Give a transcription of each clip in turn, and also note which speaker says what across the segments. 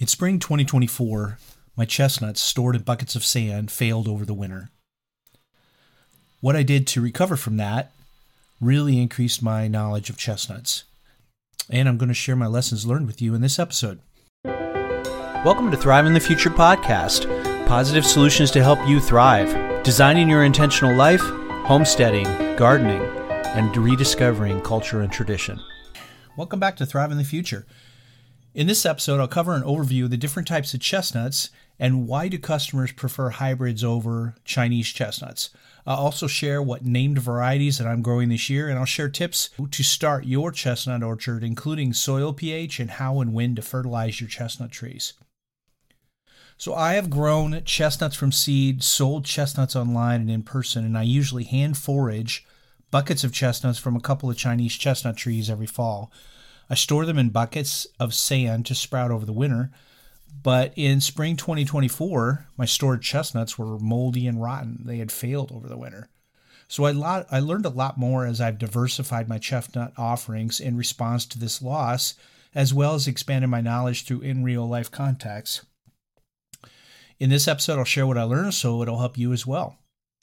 Speaker 1: In spring 2024, my chestnuts stored in buckets of sand failed over the winter. What I did to recover from that really increased my knowledge of chestnuts. And I'm going to share my lessons learned with you in this episode.
Speaker 2: Welcome to Thrive in the Future podcast. Positive solutions to help you thrive. Designing your intentional life, homesteading, gardening, and rediscovering culture and tradition.
Speaker 1: Welcome back to Thrive in the Future. In this episode, I'll cover an overview of the different types of chestnuts and why do customers prefer hybrids over Chinese chestnuts. I'll also share what named varieties that I'm growing this year, and I'll share tips to start your chestnut orchard, including soil pH and how and when to fertilize your chestnut trees. So I have grown chestnuts from seed, sold chestnuts online and in person, and I usually hand forage buckets of chestnuts from a couple of Chinese chestnut trees every fall. I store them in buckets of sand to sprout over the winter, but in spring 2024, my stored chestnuts were moldy and rotten. They had failed over the winter. So I learned a lot more as I've diversified my chestnut offerings in response to this loss, as well as expanded my knowledge through in real life contacts. In this episode, I'll share what I learned so it'll help you as well.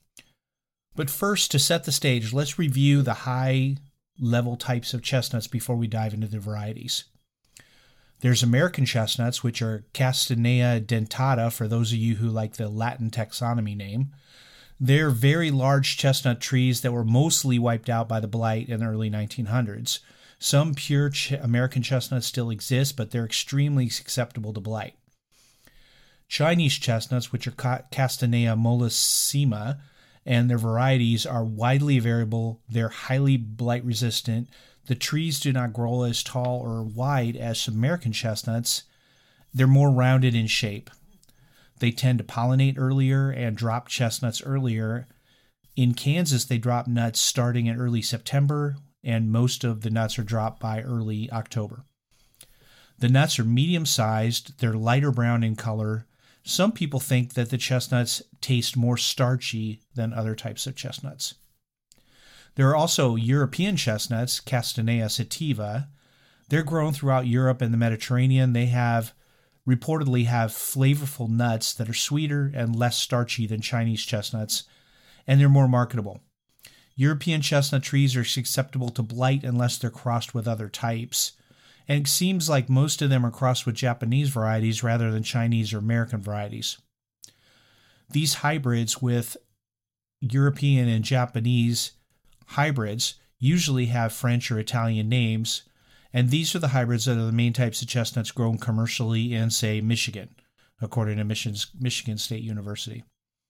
Speaker 1: But first, to set the stage, let's review the high-level types of chestnuts before we dive into the varieties. There's American chestnuts, which are Castanea dentata, for those of you who like the Latin taxonomy name. They're very large chestnut trees that were mostly wiped out by the blight in the early 1900s. Some pure American chestnuts still exist, but they're extremely susceptible to blight. Chinese chestnuts, which are Castanea mollissima, and their varieties are widely variable. They're highly blight resistant. The trees do not grow as tall or wide as American chestnuts. They're more rounded in shape. They tend to pollinate earlier and drop chestnuts earlier. In Kansas, they drop nuts starting in early September, and most of the nuts are dropped by early October. The nuts are medium-sized. They're lighter brown in color. Some people think that the chestnuts taste more starchy than other types of chestnuts. There are also European chestnuts, Castanea sativa. They're grown throughout Europe and the Mediterranean. They reportedly have flavorful nuts that are sweeter and less starchy than Chinese chestnuts, and they're more marketable. European chestnut trees are susceptible to blight unless they're crossed with other types. And it seems like most of them are crossed with Japanese varieties rather than Chinese or American varieties. These hybrids with European and Japanese hybrids usually have French or Italian names, and these are the hybrids that are the main types of chestnuts grown commercially in, say, Michigan, according to Michigan State University.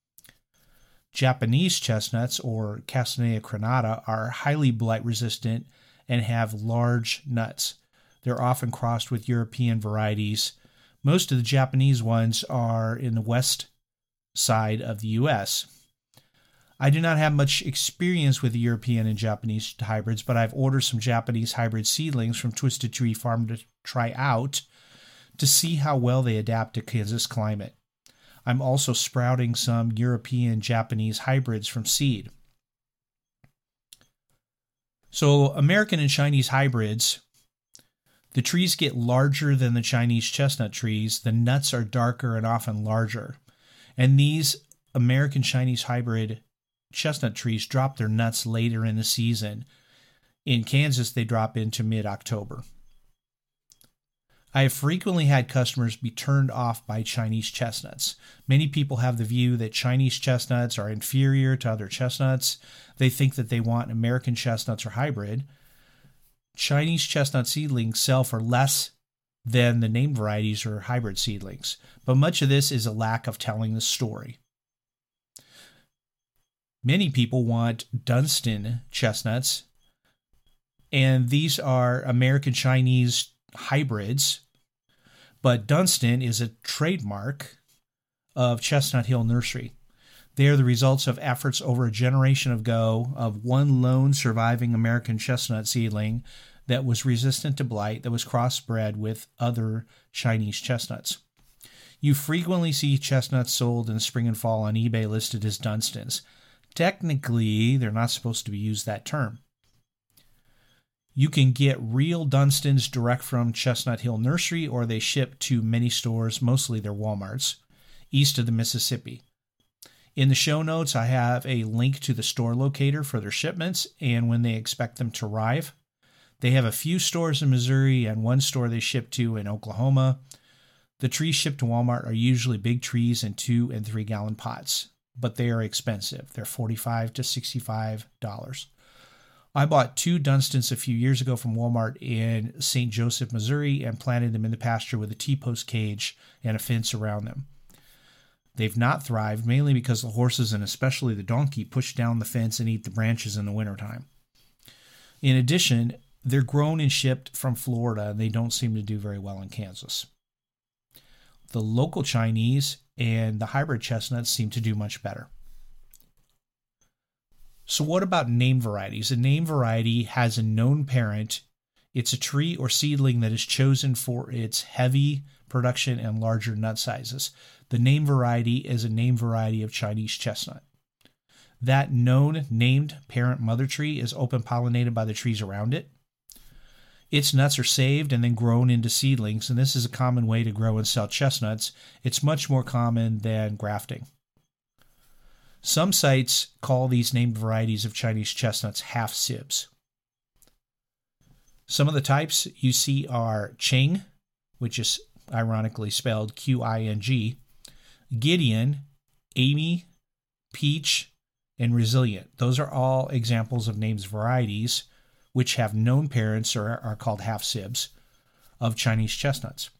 Speaker 1: Japanese chestnuts, or Castanea crenata, are highly blight resistant and have large nuts. They're often crossed with European varieties. Most of the Japanese ones are in the west side of the U.S. I do not have much experience with the European and Japanese hybrids, but I've ordered some Japanese hybrid seedlings from Twisted Tree Farm to try out to see how well they adapt to Kansas climate. I'm also sprouting some European Japanese hybrids from seed. So American and Chinese hybrids, the trees get larger than the Chinese chestnut trees. The nuts are darker and often larger. And these American Chinese hybrid chestnut trees drop their nuts later in the season. In Kansas, they drop into mid-October. I have frequently had customers be turned off by Chinese chestnuts. Many people have the view that Chinese chestnuts are inferior to other chestnuts. They think that they want American chestnuts or hybrid. Chinese chestnut seedlings sell for less than the named varieties or hybrid seedlings, but much of this is a lack of telling the story. Many people want Dunstan chestnuts, and these are American Chinese hybrids, but Dunstan is a trademark of Chestnut Hill Nursery. They are the results of efforts over a generation ago of one lone surviving American chestnut seedling that was resistant to blight that was crossbred with other Chinese chestnuts. You frequently see chestnuts sold in the spring and fall on eBay listed as Dunstans. Technically, they're not supposed to be used that term. You can get real Dunstans direct from Chestnut Hill Nursery, or they ship to many stores, mostly their Walmarts, east of the Mississippi. In the show notes, I have a link to the store locator for their shipments and when they expect them to arrive. They have a few stores in Missouri and one store they ship to in Oklahoma. The trees shipped to Walmart are usually big trees in 2 and 3 gallon pots, but they are expensive. They're $45 to $65. I bought 2 Dunstans a few years ago from Walmart in St. Joseph, Missouri, and planted them in the pasture with a T-post cage and a fence around them. They've not thrived, mainly because the horses and especially the donkey push down the fence and eat the branches in the wintertime. In addition, they're grown and shipped from Florida, and they don't seem to do very well in Kansas. The local Chinese and the hybrid chestnuts seem to do much better. So what about name varieties? A name variety has a known parent. It's a tree or seedling that is chosen for its heavy production and larger nut sizes. The name variety is a name variety of Chinese chestnut. That known named parent mother tree is open pollinated by the trees around it. Its nuts are saved and then grown into seedlings, and this is a common way to grow and sell chestnuts. It's much more common than grafting. Some sites call these named varieties of Chinese chestnuts half sibs. Some of the types you see are Qing, which is ironically spelled Qing, Gideon, Amy, Peach, and Resilient. Those are all examples of named varieties which have known parents or are called half sibs of Chinese chestnuts.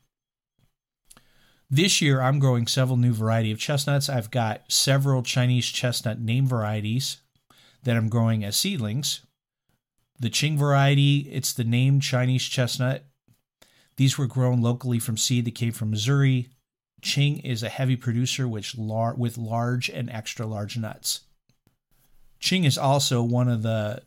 Speaker 1: This year, I'm growing several new variety of chestnuts. I've got several Chinese chestnut name varieties that I'm growing as seedlings. The Qing variety, it's the named Chinese chestnut. These were grown locally from seed that came from Missouri. Qing is a heavy producer with large and extra large nuts. Qing is also one of the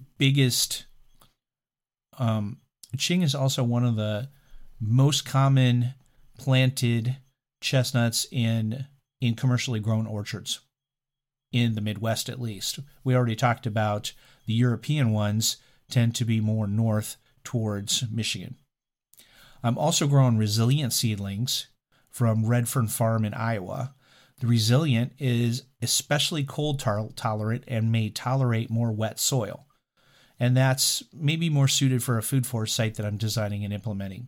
Speaker 1: most common planted chestnuts in commercially grown orchards, in the Midwest at least. We already talked about the European ones tend to be more north towards Michigan. I'm also growing Resilient seedlings from Redfern Farm in Iowa. The Resilient is especially cold tolerant and may tolerate more wet soil. And that's maybe more suited for a food forest site that I'm designing and implementing.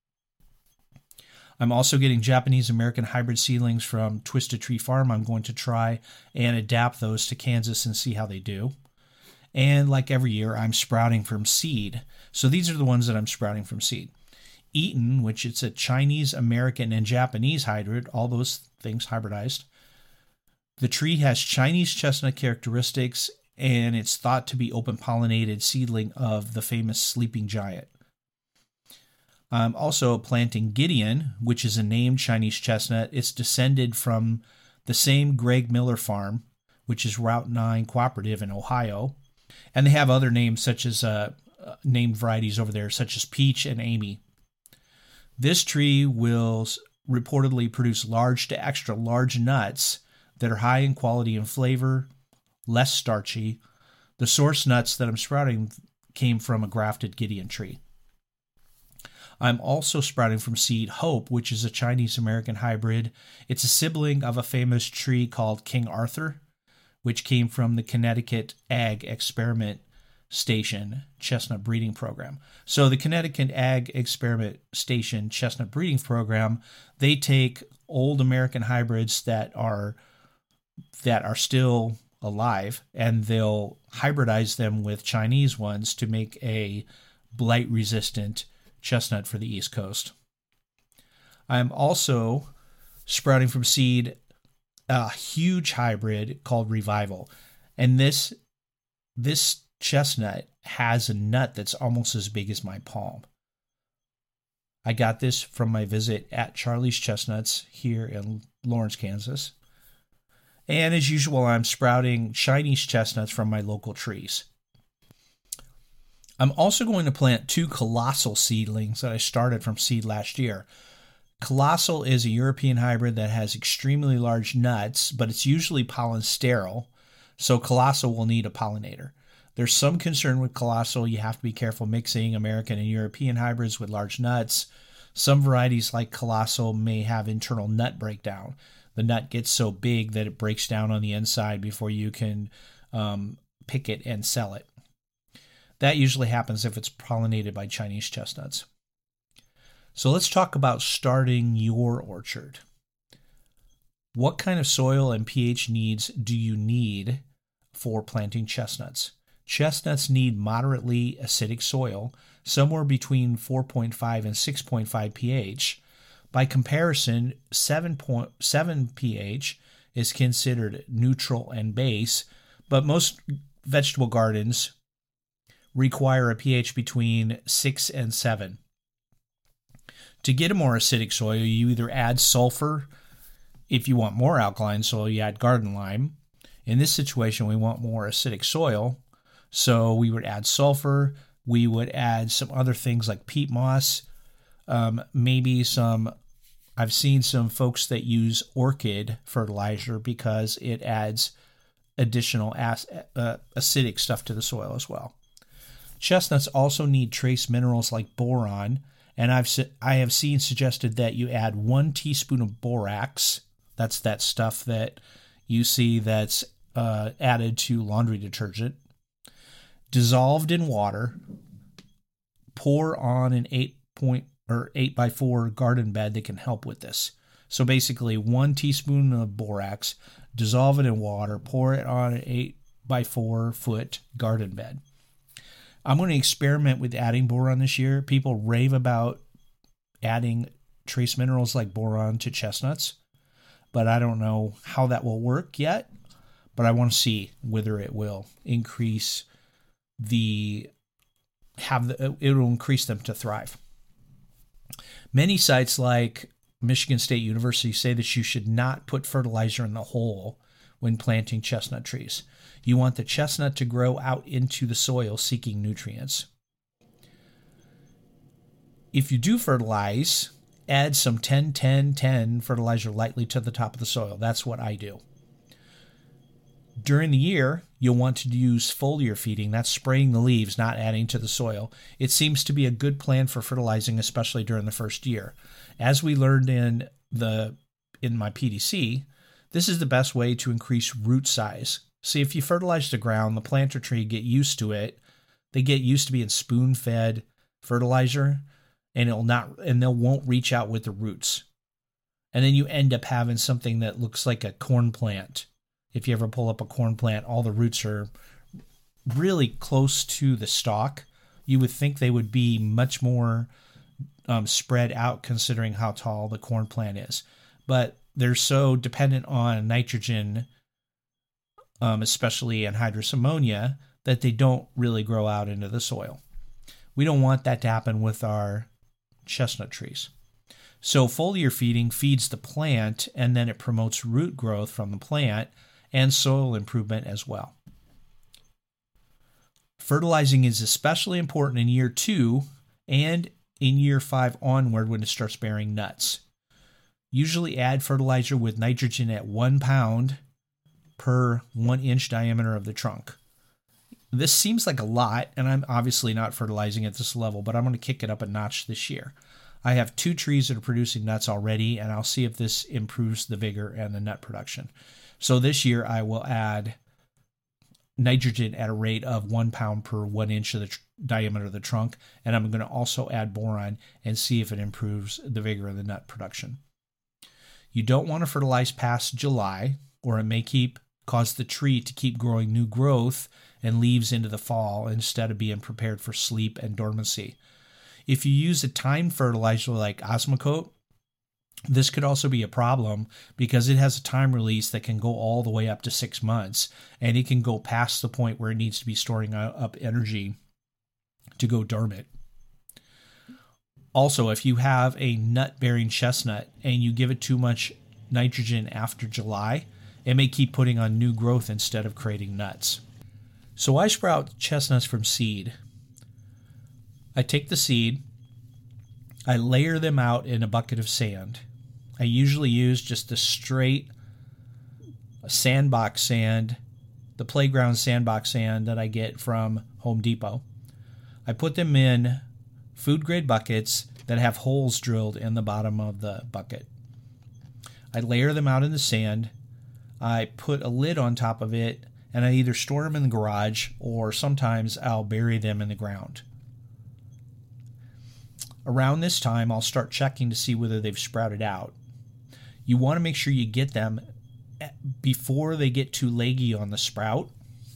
Speaker 1: I'm also getting Japanese American hybrid seedlings from Twisted Tree Farm. I'm going to try and adapt those to Kansas and see how they do. And like every year, I'm sprouting from seed. So these are the ones that I'm sprouting from seed. Eaton, which it's a Chinese, American, and Japanese hybrid, all those things hybridized. The tree has Chinese chestnut characteristics, and it's thought to be open-pollinated seedling of the famous sleeping giant. I'm also planting Gideon, which is a named Chinese chestnut. It's descended from the same Greg Miller farm, which is Route 9 Cooperative in Ohio. And they have other names such as named varieties over there, such as Peach and Amy. This tree will reportedly produce large to extra large nuts that are high in quality and flavor, less starchy. The source nuts that I'm sprouting came from a grafted Gideon tree. I'm also sprouting from seed Hope, which is a Chinese-American hybrid. It's a sibling of a famous tree called King Arthur, which came from the Connecticut Ag Experiment Station Chestnut Breeding Program. So the Connecticut Ag Experiment Station Chestnut Breeding Program, they take old American hybrids that are still alive, and they'll hybridize them with Chinese ones to make a blight-resistant chestnut for the East Coast. I'm also sprouting from seed a huge hybrid called Revival, and this chestnut has a nut that's almost as big as my palm. I got this from my visit at Charlie's Chestnuts here in Lawrence, Kansas. And as usual, I'm sprouting Chinese chestnuts from my local trees. I'm also going to plant 2 Colossal seedlings that I started from seed last year. Colossal is a European hybrid that has extremely large nuts, but it's usually pollen sterile, so Colossal will need a pollinator. There's some concern with Colossal. You have to be careful mixing American and European hybrids with large nuts. Some varieties like Colossal may have internal nut breakdown. The nut gets so big that it breaks down on the inside before you can pick it and sell it. That usually happens if it's pollinated by Chinese chestnuts. So let's talk about starting your orchard. What kind of soil and pH needs do you need for planting chestnuts? Chestnuts need moderately acidic soil, somewhere between 4.5 and 6.5 pH. By comparison, 7.7 pH is considered neutral and base, but most vegetable gardens require a pH between 6 and 7. To get a more acidic soil, you either add sulfur. If you want more alkaline soil, you add garden lime. In this situation, we want more acidic soil, so we would add sulfur. We would add some other things like peat moss, maybe some. I've seen some folks that use orchid fertilizer because it adds additional acidic stuff to the soil as well. Chestnuts also need trace minerals like boron, and I have seen suggested that you add 1 teaspoon of borax. That's that stuff that you see that's added to laundry detergent. Dissolved in water, pour on an 8x4 garden bed that can help with this. So basically 1 teaspoon of borax, dissolve it in water, pour it on an 8x4 foot garden bed. I'm going to experiment with adding boron this year. People rave about adding trace minerals like boron to chestnuts, but I don't know how that will work yet. But I want to see whether it will increase it will increase them to thrive. Many sites like Michigan State University say that you should not put fertilizer in the hole when planting chestnut trees. You want the chestnut to grow out into the soil seeking nutrients. If you do fertilize, add some 10-10-10 fertilizer lightly to the top of the soil. That's what I do. During the year, you'll want to use foliar feeding. That's spraying the leaves, not adding to the soil. It seems to be a good plan for fertilizing, especially during the first year. As we learned in my PDC, this is the best way to increase root size. See, if you fertilize the ground, the plant or tree get used to it. They get used to being spoon-fed fertilizer, and they won't reach out with the roots. And then you end up having something that looks like a corn plant. If you ever pull up a corn plant, all the roots are really close to the stalk. You would think they would be much more spread out considering how tall the corn plant is. But they're so dependent on nitrogen, especially anhydrous ammonia, that they don't really grow out into the soil. We don't want that to happen with our chestnut trees. So foliar feeding feeds the plant, and then it promotes root growth from the plant and soil improvement as well. Fertilizing is especially important in year 2 and in year 5 onward when it starts bearing nuts. Usually add fertilizer with nitrogen at 1 pound per 1 inch diameter of the trunk. This seems like a lot, and I'm obviously not fertilizing at this level, but I'm going to kick it up a notch this year. I have 2 trees that are producing nuts already, and I'll see if this improves the vigor and the nut production. So this year I will add nitrogen at a rate of 1 pound per 1 inch of the diameter of the trunk, and I'm going to also add boron and see if it improves the vigor of the nut production. You don't want to fertilize past July, or it may cause the tree to keep growing new growth and leaves into the fall instead of being prepared for sleep and dormancy. If you use a timed fertilizer like Osmocote, this could also be a problem because it has a time release that can go all the way up to 6 months, and it can go past the point where it needs to be storing up energy to go dormant. Also, if you have a nut-bearing chestnut and you give it too much nitrogen after July, it may keep putting on new growth instead of creating nuts. So I sprout chestnuts from seed. I take the seed, I layer them out in a bucket of sand. I usually use just a straight sandbox sand the playground sandbox sand that I get from Home Depot. I put them in food-grade buckets that have holes drilled in the bottom of the bucket. I layer them out in the sand. I put a lid on top of it, and I either store them in the garage or sometimes I'll bury them in the ground. Around this time, I'll start checking to see whether they've sprouted out. You want to make sure you get them before they get too leggy on the sprout.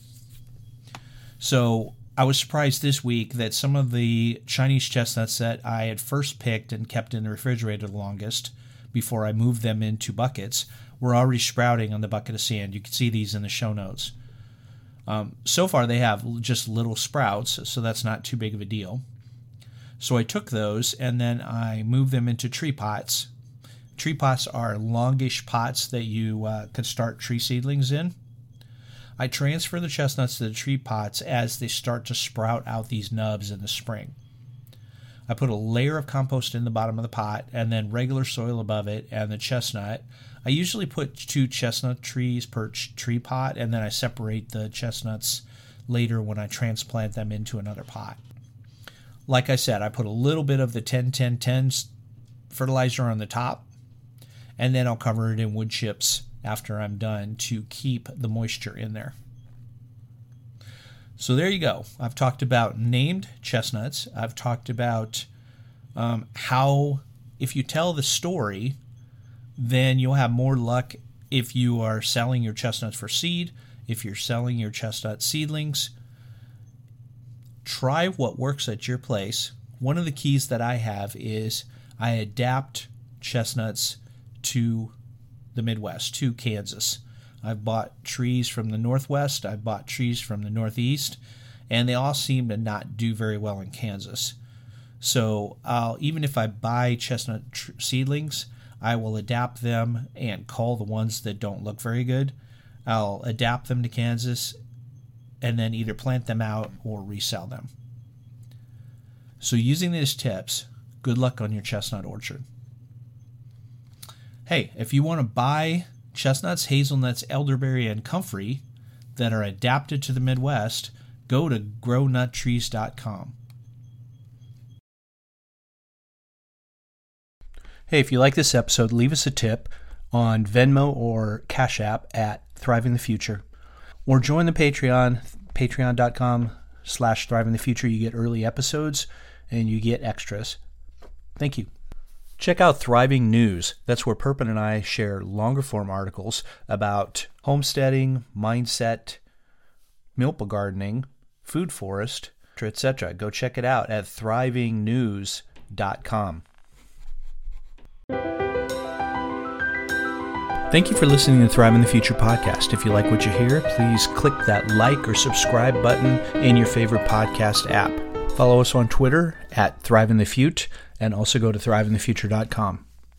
Speaker 1: So I was surprised this week that some of the Chinese chestnuts that I had first picked and kept in the refrigerator the longest before I moved them into buckets were already sprouting on the bucket of sand. You can see these in the show notes. So far they have just little sprouts, so that's not too big of a deal. So I took those and then I moved them into tree pots. Tree pots are longish pots that you could start tree seedlings in. I transfer the chestnuts to the tree pots as they start to sprout out these nubs in the spring. I put a layer of compost in the bottom of the pot and then regular soil above it and the chestnut. I usually put 2 chestnut trees per tree pot, and then I separate the chestnuts later when I transplant them into another pot. Like I said, I put a little bit of the 10-10-10 fertilizer on the top, and then I'll cover it in wood chips after I'm done to keep the moisture in there. So there you go. I've talked about named chestnuts. I've talked about how if you tell the story, then you'll have more luck if you are selling your chestnuts for seed, if you're selling your chestnut seedlings. Try what works at your place. One of the keys that I have is I adapt chestnuts to the Midwest, to Kansas. I've bought trees from the Northwest, I've bought trees from the Northeast, and they all seem to not do very well in Kansas. So even if I buy chestnut seedlings, I will adapt them and cull the ones that don't look very good. I'll adapt them to Kansas and then either plant them out or resell them. So using these tips, good luck on your chestnut orchard. Hey, if you want to buy chestnuts, hazelnuts, elderberry, and comfrey that are adapted to the Midwest, go to grownuttrees.com.
Speaker 2: Hey, if you like this episode, leave us a tip on Venmo or Cash App at Thriving the Future. Or join the Patreon, patreon.com/thrivingthefuture. You get early episodes and you get extras. Thank you. Check out Thriving News. That's where Perpin and I share longer form articles about homesteading, mindset, milpa gardening, food forest, etc. Go check it out at thrivingnews.com. Thank you for listening to Thrive in the Future podcast. If you like what you hear, please click that like or subscribe button in your favorite podcast app. Follow us on Twitter at ThriveInTheFute and also go to thriveinthefuture.com.